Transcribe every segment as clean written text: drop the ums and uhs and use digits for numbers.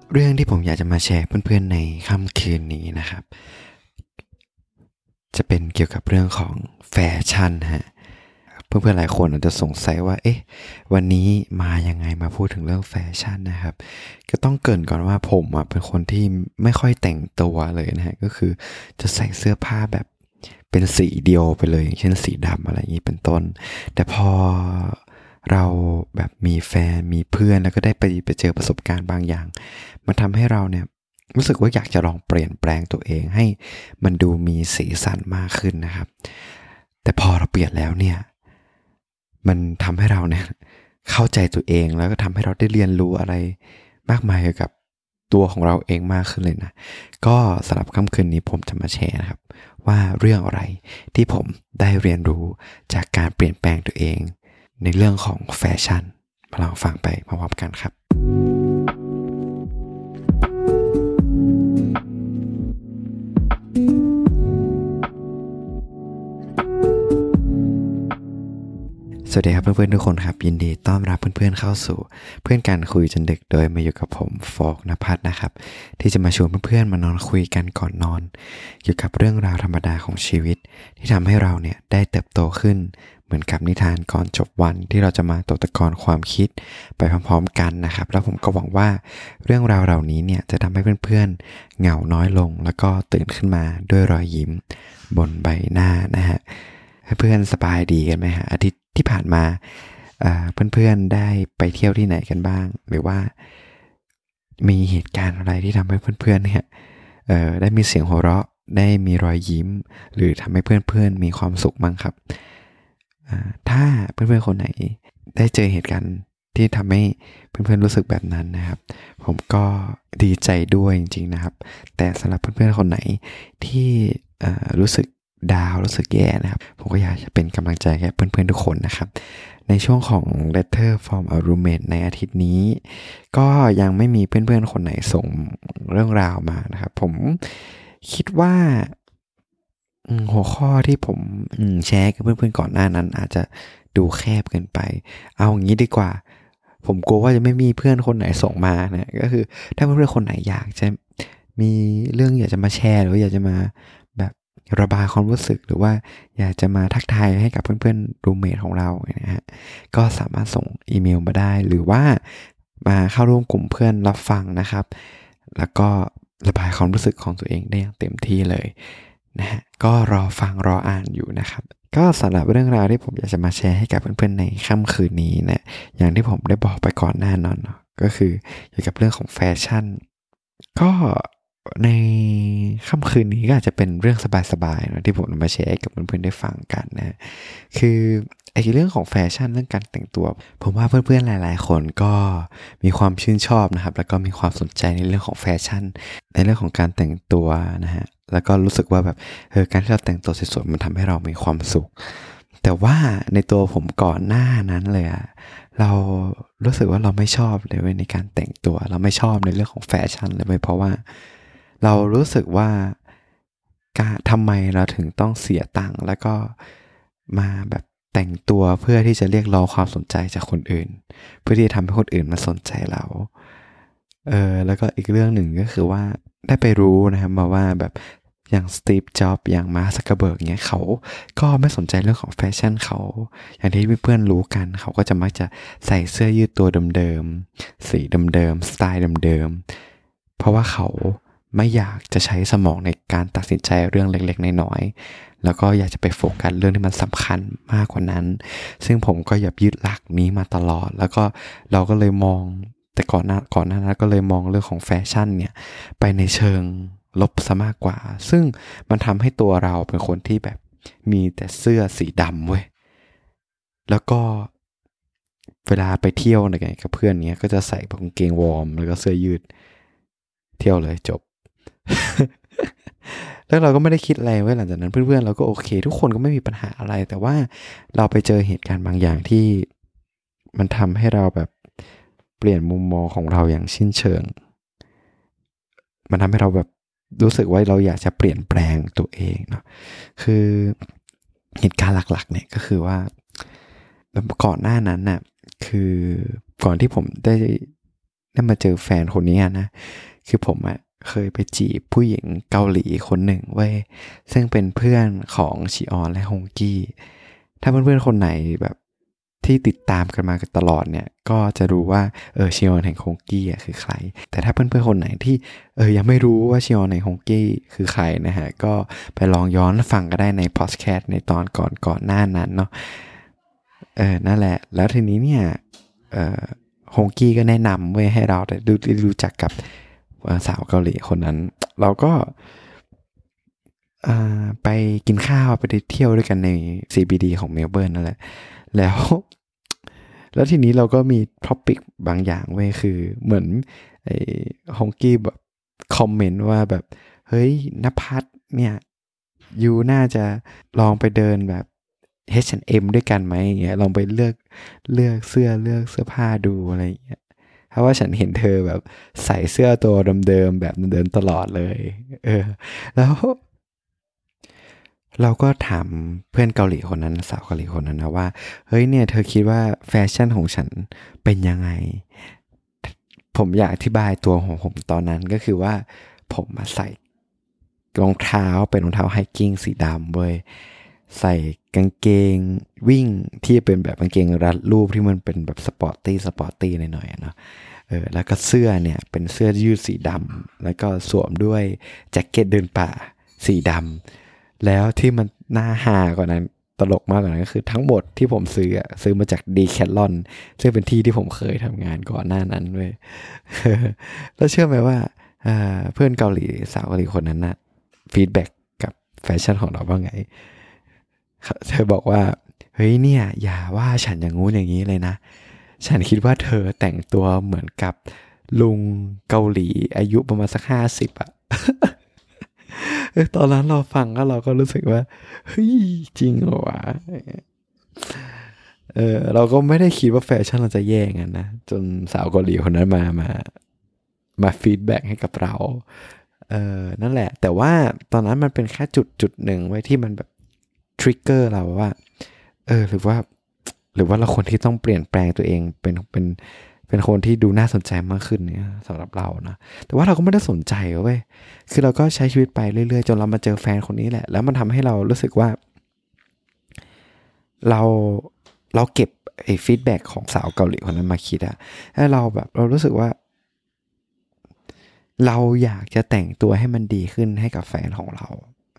เรื่องที่ผมอยากจะมาแชร์เพื่อนๆในค่ำคืนนี้นะครับจะเป็นเกี่ยวกับเรื่องของแฟชั่นฮะเพื่อนๆหลายคนอาจจะสงสัยว่าวันนี้มายังไงมาพูดถึงเรื่องแฟชั่นนะครับก็ต้องเกริ่นก่อนว่าผมเป็นคนที่ไม่ค่อยแต่งตัวเลยนะฮะก็คือจะใส่เสื้อผ้าแบบเป็นสีเดียวไปเลยอย่างเช่นสีดำอะไรอย่างนี้เป็นต้นแต่พอเราแบบมีแฟนมีเพื่อนแล้วก็ได้ไปเจอประสบการณ์บางอย่างมันทำให้เราเนี่ยรู้สึกว่าอยากจะลองเปลี่ยนแปลงตัวเองให้มันดูมีสีสันมากขึ้นนะครับแต่พอเราเปลี่ยนแล้วเนี่ยมันทำให้เราเนี่ยเข้าใจตัวเองแล้วก็ทำให้เราได้เรียนรู้อะไรมากมายเกี่ยวกับตัวของเราเองมากขึ้นเลยนะก็สำหรับค่ำคืนนี้ผมจะมาแชร์นะครับว่าเรื่องอะไรที่ผมได้เรียนรู้จากการเปลี่ยนแปลงตัวเองในเรื่องของแฟชั่นมาลองฟังไปพร้อมๆกันครับ สวัสดีครับเพื่อนๆทุกคนครับยินดีต้อนรับเพื่อนๆเข้าสู่เพื่อนกันคุยจนดึกโดยมาอยู่กับผมโฟกนภัสนะครับที่จะมาชวนเพื่อนๆมานอนคุยกันก่อนนอนเกี่ยวกับเรื่องราวธรรมดาของชีวิตที่ทำให้เราเนี่ยได้เติบโตขึ้นเหมือนกับนิทานก่อนจบวันที่เราจะมาตกตะกอนความคิดไปพร้อมๆกันนะครับแล้วผมก็หวังว่าเรื่องราวเหล่านี้เนี่ยจะทำให้เพื่อนๆเหงาน้อยลงแล้วก็ตื่นขึ้นมาด้วยรอยยิ้มบนใบหน้านะฮะเพื่อนสบายดีกันไหมฮะอาทิตย์ที่ผ่านมาเพื่อนๆได้ไปเที่ยวที่ไหนกันบ้างหรือว่ามีเหตุการณ์อะไรที่ทำให้เพื่อนๆเนี่ยได้มีเสียงหัวเราะได้มีรอยยิ้มหรือทำให้เพื่อนๆมีความสุขบ้างครับถ้าเพื่อนๆคนไหนได้เจอเหตุการณ์ที่ทำให้เพื่อนๆรู้สึกแบบนั้นนะครับผมก็ดีใจด้วยจริงๆนะครับแต่สำหรับเพื่อนๆคนไหนที่รู้สึกดาวรู้สึกแย่นะครับผมก็อยากจะเป็นกำลังใจให้เพื่อนๆทุกคนนะครับในช่วงของ Letter from a Roommate ในอาทิตย์นี้ก็ยังไม่มีเพื่อนๆคนไหนส่งเรื่องราวมานะครับผมคิดว่าหัวข้อที่ผมแชร์กับเพื่อนๆก่อนหน้านั้นอาจจะดูแคบเกินไปเอาอย่างนี้ดีกว่าผมกลัวว่าจะไม่มีเพื่อนคนไหนส่งมานะก็คือถ้าเพื่อนๆคนไหนอยากจะมีเรื่องอยากจะมาแชร์หรืออยากจะมาแบบระบายความรู้สึกหรือว่าอยากจะมาทักทายให้กับเพื่อนๆรูมเมทของเรานะฮะก็สามารถส่งอีเมลมาได้หรือว่ามาเข้าร่วมกลุ่มเพื่อนรับฟังนะครับแล้วก็ระบายความรู้สึกของตัวเองได้อย่างเต็มที่เลยนะฮะก็รอฟังรออ่านอยู่นะครับก็สำหรับเรื่องราวที่ผมอยากจะมาแชร์ให้กับเพื่อนๆในค่ำคืนนี้นะอย่างที่ผมได้บอกไปก่อนหน้านอนเนาะก็คือเกี่ยวกับเรื่องของแฟชั่นก็ในค่ำคืนนี้ก็อาจจะเป็นเรื่องสบายๆนะที่ผมมาแชร์ให้กับเพื่อนๆได้ฟังกันนะคือไอ้เรื่องของแฟชั่นเรื่องการแต่งตัวผมว่าเพื่อนๆหลายๆคนก็มีความชื่นชอบนะครับแล้วก็มีความสนใจในเรื่องของแฟชั่นในเรื่องของการแต่งตัวนะฮะแล้วก็รู้สึกว่าแบบการที่เราแต่งตัวสวยๆมันทำให้เรามีความสุขแต่ว่าในตัวผมก่อนหน้านั้นเลยเรารู้สึกว่าเราไม่ชอบเลยในการแต่งตัวเราไม่ชอบในเรื่องของแฟชั่นเลยเพราะว่าเรารู้สึกว่าทำไมเราถึงต้องเสียตังค์แล้วก็มาแบบแต่งตัวเพื่อที่จะเรียกร้องความสนใจจากคนอื่นเพื่อที่จะทำให้คนอื่นมาสนใจเราแล้วก็อีกเรื่องหนึ่งก็คือว่าได้ไปรู้นะครับมาว่าแบบอย่างสตีฟจ็อบส์อย่างมาร์คซักเคอร์เบิร์กเงี้ยเขาก็ไม่สนใจเรื่องของแฟชั่นเขาอย่างที่เพื่อนๆรู้กันเขาก็จะมักจะใส่เสื้อยืดตัวเดิมๆสีเดิมๆสไตล์เดิมๆเพราะว่าเขาไม่อยากจะใช้สมองในการตัดสินใจเรื่องเล็กๆน้อยๆแล้วก็อยากจะไปโฟกัสเรื่องที่มันสำคัญมากกว่านั้นซึ่งผมก็ยึดหลักนี้มาตลอดแล้วก็เราก็เลยมองแต่ก่อนหน้านั้นก็เลยมองเรื่องของแฟชั่นเนี่ยไปในเชิงลบซะมากกว่าซึ่งมันทำให้ตัวเราเป็นคนที่แบบมีแต่เสื้อสีดำเว้ยแล้วก็เวลาไปเที่ยวอะไรกับเพื่อนเนี้ยก็จะใส่กางเกงวอร์มแล้วก็เสื้อยืดเที่ยวเลยจบ แล้วเราก็ไม่ได้คิดอะไรไว้หลังจากนั้นเพื่อนๆเราก็โอเคทุกคนก็ไม่มีปัญหาอะไรแต่ว่าเราไปเจอเหตุการณ์บางอย่างที่มันทำให้เราแบบเปลี่ยนมุมมองของเราอย่างสิ้นเชิงมันทำให้เราแบบรู้สึกว่าเราอยากจะเปลี่ยนแปลงตัวเองเนาะคือเหตุการณ์หลักๆเนี่ยก็คือว่าก่อนหน้านั้นน่ะคือก่อนที่ผมได้ได้มาเจอแฟนคนนี้นะคือผมเคยไปจีบผู้หญิงเกาหลีคนหนึ่งเว้ยซึ่งเป็นเพื่อนของชิออนและฮงกี้ถ้าเพื่อนๆคนไหนแบบที่ติดตามกันมาตลอดเนี่ยก็จะรู้ว่าชิออนแห่งฮงกี้คือใครแต่ถ้าเพื่อนๆคนไหนที่ยังไม่รู้ว่าชิออนแห่งฮงกี้คือใครนะฮะก็ไปลองย้อนฟังก็ได้ในพอดแคสต์ในตอนก่อนหน้านั้นเนาะนั่นแหละแล้วทีนี้เนี่ยฮงกี้ก็แนะนำไว้ให้เราได้รู้จักกับสาวเกาหลีคนนั้นเราก็ไปกินข้าวไปเที่ยวด้วยกันใน CBD ของเมลเบิร์นนั่นแหละแล้วทีนี้เราก็มีท็อปิกบางอย่างไว้คือเหมือนไอ้ฮงกี้แบบคอมเมนต์ว่าแบบเฮ้ยณภัทรเนี่ยยูน่าจะลองไปเดินแบบ H&M ด้วยกันไหมอย่างเงี้ยลองไปเลือกเสื้อผ้าดูอะไรอย่างเงี้ยเพราะว่าฉันเห็นเธอแบบใส่เสื้อตัวเดิมๆแบบเดิมตลอดเลยแล้วเราก็ถามเพื่อนเกาหลีคนนั้นสาวเกาหลีคนนั้นนะว่าเฮ้ยเนี่ยเธอคิดว่าแฟชั่นของฉันเป็นยังไงผมอยากอธิบายตัวของผมตอนนั้นก็คือว่าผมมาใส่รองเท้าเป็นรองเท้าไฮกิ้งสีดำเว้ยใส่กางเกงวิ่งที่เป็นแบบกางเกงรัดรูปที่มันเป็นแบบสปอร์ตตี้หน่อยๆเนาะแล้วก็เสื้อเนี่ยเป็นเสื้อยืดสีดำแล้วก็สวมด้วยแจ็คเก็ตเดินป่าสีดำแล้วที่มันน่าฮากว่านั้นตลกมากกว่านั้นก็คือทั้งหมดที่ผมซื้อมาจากดีแคทลอนซึ่งเป็นที่ที่ผมเคยทำงานก่อนหน้านั้นเว้ย แล้วเชื่อไหมว่าเพื่อนเกาหลีสาวเกาหลีคนนั้นนะฟีดแบ็กกับแฟชั่นของเราว่าไงเธอบอกว่าเฮ้ยเนี่ยอย่าว่าฉันอย่างงู้นอย่างนี้เลยนะฉันคิดว่าเธอแต่งตัวเหมือนกับลุงเกาหลีอายุประมาณสัก50อ่ะ ตอนนั้นเราฟังแล้วเราก็รู้สึกว่าเฮ้ยจริงเหรอวะเราก็ไม่ได้คิดว่าแฟชั่นเราจะแย่งั้นนะจนสาวเกาหลีคนนั้นมาฟีดแบ็กให้กับเรานั่นแหละแต่ว่าตอนนั้นมันเป็นแค่จุดหนึ่งไว้ที่มันแบบทริกเกอร์เราว่าหรือว่าเราคนที่ต้องเปลี่ยนแปลงตัวเองเป็นคนที่ดูน่าสนใจมากขึ้นเนี่ยสำหรับเรานะแต่ว่าเราก็ไม่ได้สนใจเว้ยคือเราก็ใช้ชีวิตไปเรื่อยๆจนเรามาเจอแฟนคนนี้แหละแล้วมันทำให้เรารู้สึกว่าเราเก็บไอ้ฟีดแบ็กของสาวเกาหลีคนนั้นมาคิดอะแล้วเรารู้สึกว่าเราอยากจะแต่งตัวให้มันดีขึ้นให้กับแฟนของเรา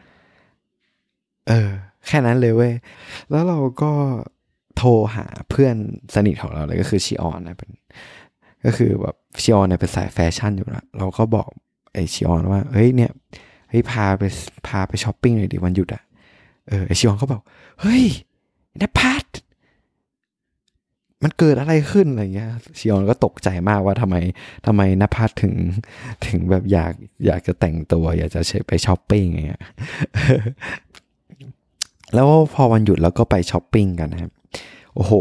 แค่นั้นเลยเว้ยแล้วเราก็โทรหาเพื่อนสนิทของเราเลยก็คือชิออนนะก็คือแบบชิออนเนี่ยเป็นสายแฟชั่นอยู่แล้วเราก็บอกไอชิออนว่าเฮ้ยเนี่ยพาไปช้อปปิ้งหน่อยดิวันหยุดอ่ะไอชิออนก็บอกเฮ้ยนภัสมันเกิดอะไรขึ้นอะไรเงี้ยชิออนก็ตกใจมากว่าทำไมนภัสถึงแบบอยากจะแต่งตัวอยากจะไปช้อปปิ้งอย่างเงี้ยแล้วพอวันหยุดเราก็ไปช้อปปิ้งกันนะครับโอ้โห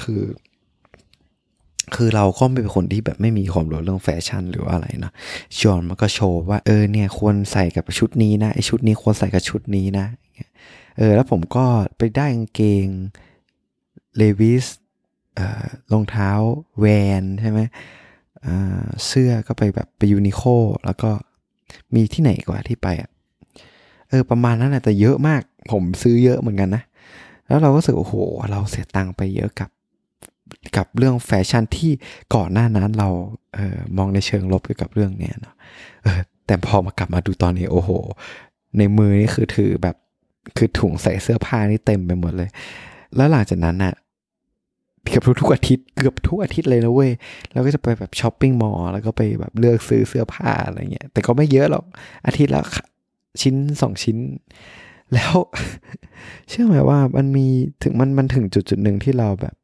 คือเราก็เป็นคนที่แบบไม่มีความรู้เรื่องแฟชั่นหรือว่าอะไรนะชอนมันก็โชว์ว่าเนี่ยควรใส่กับชุดนี้นะไอชุดนี้ควรใส่กับชุดนี้นะแล้วผมก็ไปได้กางเกงเลวิสรองเท้าแวนใช่ไหมเสื้อก็ไปแบบไปยูนิโคแล้วก็มีที่ไหนกว่าที่ไปประมาณนั้นแหละแต่เยอะมากผมซื้อเยอะเหมือนกันนะแล้วเราก็รู้สึกโอ้โหเราเสียตังค์ไปเยอะกับเรื่องแฟชั่นที่ก่อนหน้านั้นเรามองในเชิงลบเกี่ยวกับเรื่องเนี้ยเนาะแต่พอมากลับมาดูตอนนี้โอ้โหในมือนี่คือถือแบบคือถุงใส่เสื้อผ้านี่เต็มไปหมดเลยแล้วหลังจากนั้นน่ะเกือบทุกอาทิตย์เลยนะเว้ยเราก็จะไปแบบช้อปปิ้งมอลล์แล้วก็ไปแบบเลือกซื้อเสื้อผ้าอะไรเงี้ยแต่ก็ไม่เยอะหรอกอาทิตย์ละชิ้น2ชิ้นแล้ว เชื่อไหมว่ามันมีถึงมันถึงจุดหนึ่งที่เราแบบ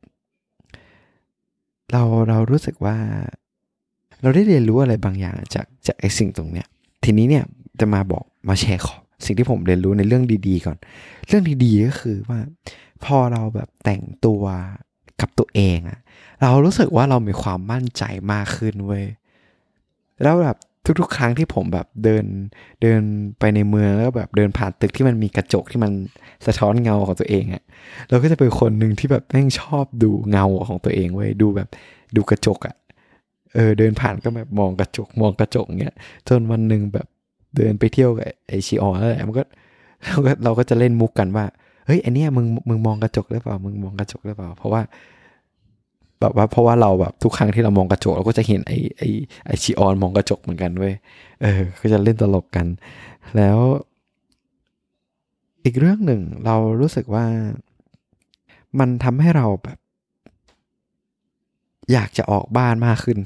เรารู้สึกว่าเราได้เรียนรู้อะไรบางอย่างจากไอ้สิ่งตรงเนี้ยทีนี้เนี่ยจะมาแชร์สิ่งที่ผมเรียนรู้ในเรื่องดีๆก่อนเรื่องดีๆก็คือว่าพอเราแบบแต่งตัวกับตัวเองอะเรารู้สึกว่าเรามีความมั่นใจมากขึ้นเว้ยแล้วแบบทุกๆครั้งที่ผมแบบเดินไปในเมืองแล้วแบบเดินผ่านตึกที่มันมีกระจกที่มันสะท้อนเงาของตัวเองอะเราก็จะเป็นคนหนึ่งที่แบบแม่งชอบดูเงาของตัวเองเว้ยดูกระจกอะเดินผ่านก็แบบมองกระจกเงี้ยจนวันนึงแบบเดินไปเที่ยวกับไอชิออนแล้วแหละมันก็เราก็จะเล่นมุกกันว่าเฮ้ยอันเนี้ยมึงมองกระจกหรือเปล่ามึงมองกระจกหรือเปล่าเพราะว่าเราแบบทุกครั้งที่เรามองกระจกเราก็จะเห็นไอชิออนมองกระจกเหมือนกันเว้ยก็จะเล่นตลกกันแล้วอีกเรื่องหนึ่งเรารู้สึกว่ามันทำให้เราแบบอยากจะออกบ้านมากขึ้น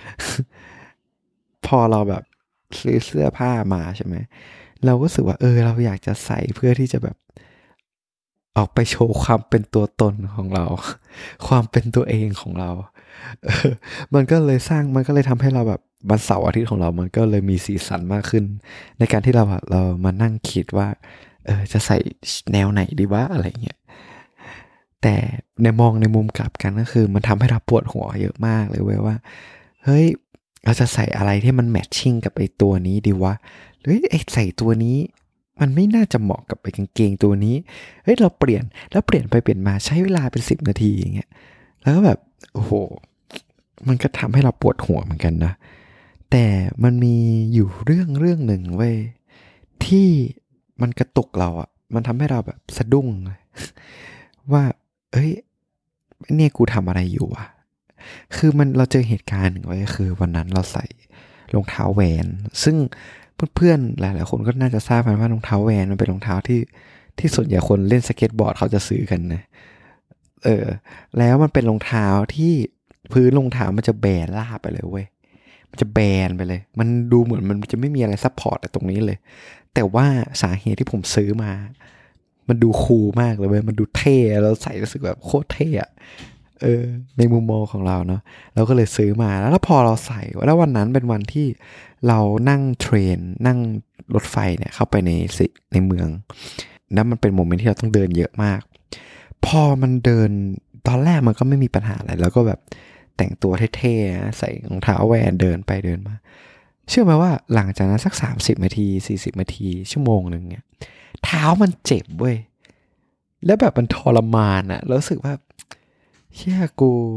พอเราแบบซื้อเสื้อผ้ามาใช่ไหมเราก็รู้สึกว่าเราอยากจะใส่เพื่อที่จะแบบออกไปโชว์ความเป็นตัวตนของเราความเป็นตัวเองของเราเออมันก็เลยทำให้เราแบบวันเสาร์อาทิตย์ของเรามันก็เลยมีสีสันมากขึ้นในการที่เรามานั่งคิดว่าจะใส่แนวไหนดีวะอะไรเงี้ยแต่มองในมุมกลับกันก็คือมันทำให้เราปวดหัวเยอะมากเลยเว้ยว่าเฮ้ยเราจะใส่อะไรที่มันแมทชิ่งกับไอ้ตัวนี้ดีวะหรือไอ้ใส่ตัวนี้มันไม่น่าจะเหมาะกับไอ้กางเกงตัวนี้เฮ้ยเราเปลี่ยนไปเปลี่ยนมาใช้เวลาเป็น10 นาทีอย่างเงี้ยแล้วก็แบบโอ้โหมันก็ทำให้เราปวดหัวเหมือนกันนะแต่มันมีอยู่เรื่องหนึ่งเว้ยที่มันกระตุกเราอ่ะมันทำให้เราแบบสะดุ้งว่าเอ้ยเนี่ยกูทำอะไรอยู่วะคือเราเจอเหตุการณ์หนึ่งไว้คือวันนั้นเราใส่รองเท้าแวนซึ่งเพื่อนๆหลายๆคนก็น่าจะทราบกันว่ารองเท้าแวนมันเป็นรองเท้าที่ส่วนใหญ่คนเล่นสเก็ตบอร์ดเขาจะซื้อกันนะแล้วมันเป็นรองเท้าที่พื้นรองเท้ามันจะแบนราบไปเลยเว้ยมันจะแบนไปเลยมันดูเหมือนมันจะไม่มีอะไรซัพพอร์ตตรงนี้เลยแต่ว่าสาเหตุที่ผมซื้อมามันดูคูลมากเลยเว้ยมันดูเท่แล้วใส่รู้สึกแบบโคตรเท่อะในมุมมองของเราเนาะเราก็เลยซื้อมาแล้วพอเราใส่แล้ววันนั้นเป็นวันที่เรานั่งเทรนนั่งรถไฟเนี่ยเข้าไปในเมืองแล้วมันเป็นโมเมนต์ที่เราต้องเดินเยอะมากพอมันเดินตอนแรกมันก็ไม่มีปัญหาอะไรแล้วก็แบบแต่งตัวเท่ๆใส่รองเท้าแวนเดินไปเดินมาเชื่อไหมว่าหลังจากนั้นสัก30 นาที40 นาทีชั่วโมงนึงเนี่ยเท้ามันเจ็บเว้ยแล้วแบบมันทรมานอะแล้วรู้สึกว่าเชี่ย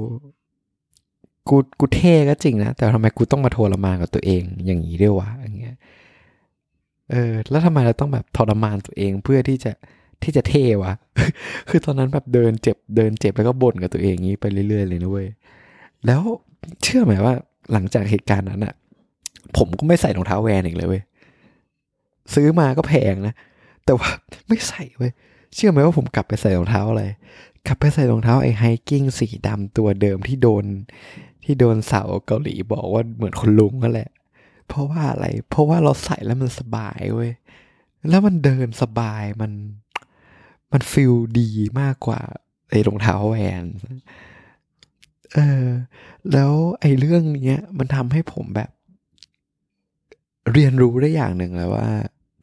กูเท่ก็จริงนะแต่ทำไมกูต้องมาทรมานกับตัวเองอย่างนี้ด้วยวะอย่างเงี้ยแล้วทำไมเราต้องแบบทรมานตัวเองเพื่อที่จะเท่วะ คือตอนนั้นแบบเดินเจ็บแล้วก็บ่นกับตัวเองงี้ไปเรื่อยๆเลยนะเว้ยแล้วเชื่อไหมว่าหลังจากเหตุการณ์นั้นอะผมก็ไม่ใส่รองเท้าแวนอีกเลยเว้ยซื้อมาก็แพงนะแต่ว่าไม่ใส่เว้ยเชื่อไหมว่าผมกลับไปใส่รองเท้าอะไรกลับไปใส่รองเท้าไอ้ไฮกิ้งสีดำตัวเดิมที่โดนสาวเกาหลีบอกว่าเหมือนคนลุงนั่นแหละเพราะว่าอะไรเพราะว่าเราใส่แล้วมันสบายเว้ยแล้วมันเดินสบายมันฟีลดีมากกว่าไอ้รองเท้าแวนเออแล้วไอ้เรื่องเนี้ยมันทำให้ผมแบบเรียนรู้ได้อย่างหนึ่งแล้วว่า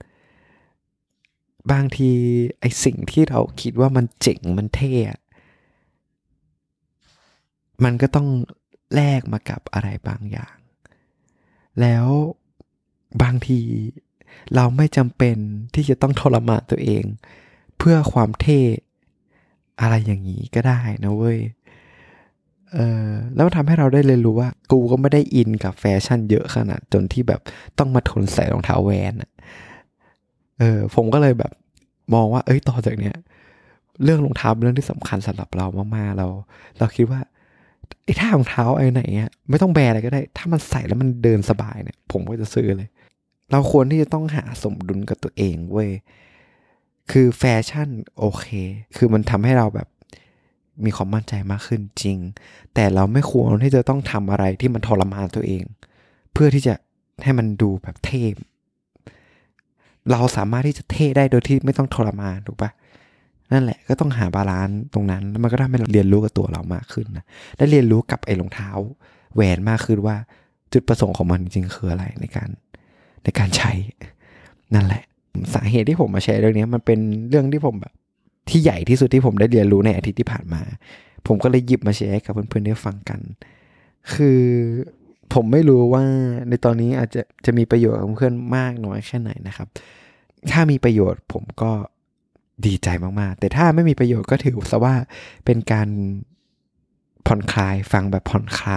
บางทีไอ้สิ่งที่เราคิดว่ามันเจ๋งมันเท่มันก็ต้องแลกมากับอะไรบางอย่างแล้วบางทีเราไม่จำเป็นที่จะต้องทรมานตัวเองเพื่อความเท่อะไรอย่างนี้ก็ได้นะเว้ยแล้วทำให้เราได้เรียนรู้ว่ากูก็ไม่ได้อินกับแฟชั่นเยอะขนาดจนที่แบบต้องมาทนใส่รองเท้าแวนอะผมก็เลยแบบมองว่าต่อจากเนี้ยเรื่องรองเท้าเป็นเรื่องที่สำคัญสำหรับเรามากๆเราคิดว่าไอ้ท่ารองเท้าไอ้ไหนอะไม่ต้องแบรอะไรก็ได้ถ้ามันใส่แล้วมันเดินสบายเนี่ยผมก็จะซื้อเลยเราควรที่จะต้องหาสมดุลกับตัวเองเว้ยคือแฟชั่นโอเคคือมันทำให้เราแบบมีความมั่นใจมากขึ้นจริงแต่เราไม่ควรที่จะต้องทำอะไรที่มันทรมานตัวเองเพื่อที่จะให้มันดูแบบเท่เราสามารถที่จะเท่ได้โดยที่ไม่ต้องทรมานถูกปะนั่นแหละก็ต้องหาบาลานซ์ตรงนั้นแล้วมันก็ทำให้เราเรียนรู้กับตัวเรามากขึ้นนะและเรียนรู้กับไอ้รองเท้าแหวนมากขึ้นว่าจุดประสงค์ของมันจริงๆคืออะไรในการใช้นั่นแหละสาเหตุที่ผมมาแชร์เรื่องนี้มันเป็นเรื่องที่ผมแบบที่ใหญ่ที่สุดที่ผมได้เรียนรู้ในอาทิตย์ที่ผ่านมาผมก็เลยหยิบมาแชร์ให้กับเพื่อนๆได้ฟังกันคือผมไม่รู้ว่าในตอนนี้อาจจะมีประโยชน์กับเพื่อนมากน้อยแค่ไหนนะครับถ้ามีประโยชน์ผมก็ดีใจมากๆแต่ถ้าไม่มีประโยชน์ก็ถือซะว่าเป็นการผ่อนคลายฟังแบบผ่อนคลาย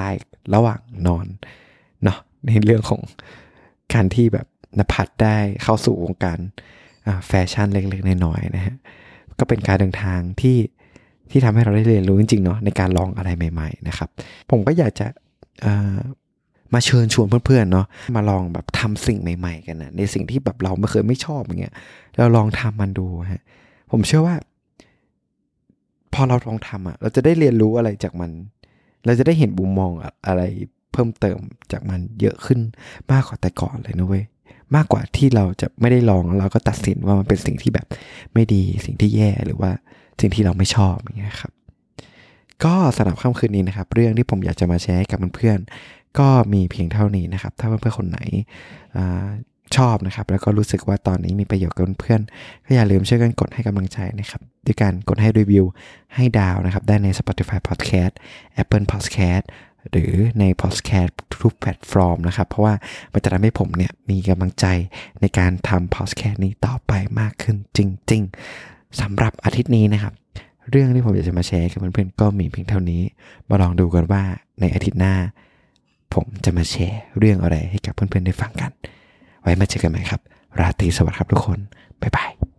ระหว่างนอนเนาะในเรื่องของการที่แบบณภัทรได้เข้าสู่วงการแฟชั่นเล็กๆน้อยๆนะฮะก็เป็นการเดินทางที่ทำให้เราได้เรียนรู้จริงๆเนาะในการลองอะไรใหม่ๆนะครับผมก็อยากจะมาเชิญชวนเพื่อนๆเนาะมาลองแบบทำสิ่งใหม่ๆกันนะในสิ่งที่แบบเราไม่ชอบอย่างเงี้ยเราลองทำมันดูฮะผมเชื่อว่าพอเราลองทำเราจะได้เรียนรู้อะไรจากมันเราจะได้เห็นมุมมองอะไรเพิ่มเติมจากมันเยอะขึ้นมากกว่าแต่ก่อนเลยนะเว้ยมากกว่าที่เราจะไม่ได้ลองเราก็ตัดสินว่ามันเป็นสิ่งที่แบบไม่ดีสิ่งที่แย่หรือว่าสิ่งที่เราไม่ชอบอย่างเงี้ยครับก็สำหรับค่ำคืนนี้นะครับเรื่องที่ผมอยากจะมาแชร์กับเพื่อนๆก็มีเพียงเท่านี้นะครับถ้าเพื่อนๆคนไหนชอบนะครับแล้วก็รู้สึกว่าตอนนี้มีประโยชน์กับเพื่อนๆก็อย่าลืมช่วยกันกดให้กำลังใจนะครับด้วยการกดให้รีวิวให้ดาวนะครับได้ใน Spotify Podcast Apple Podcast หรือใน Podcast ทุกแพลตฟอร์มนะครับเพราะว่ามันจะทำให้ผมเนี่ยมีกำลังใจในการทำ Podcast นี้ต่อไปมากขึ้นจริงๆสำหรับอาทิตย์นี้นะครับเรื่องที่ผมอยากจะมาแชร์กับเพื่อนๆก็มีเพียงเท่านี้มาลองดูกันว่าในอาทิตย์หน้าผมจะมาแชร์เรื่องอะไรให้กับเพื่อนๆได้ฟังกันไว้มาเจอกันใหม่ครับราตรีสวัสดิ์ครับทุกคนบ๊ายบาย